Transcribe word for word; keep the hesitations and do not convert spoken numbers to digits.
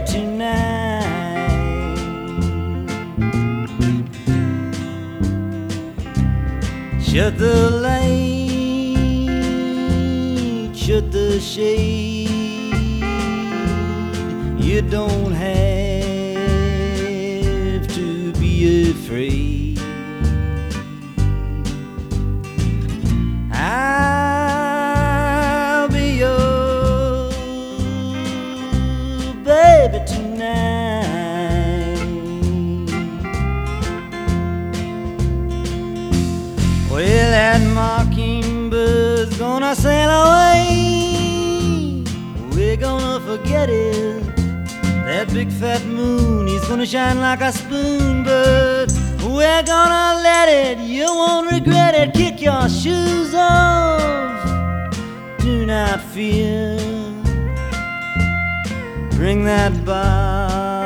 tonight. Shut the light, shut the shade. You don't have to be afraid. I'll be your baby tonight. Well, that mockingbird's gonna sail away. We're gonna forget it. That big fat moon, he's gonna shine like a spoon, but we're gonna let it. You won't regret it. Kick your shoes off, do not fear. Bring that bar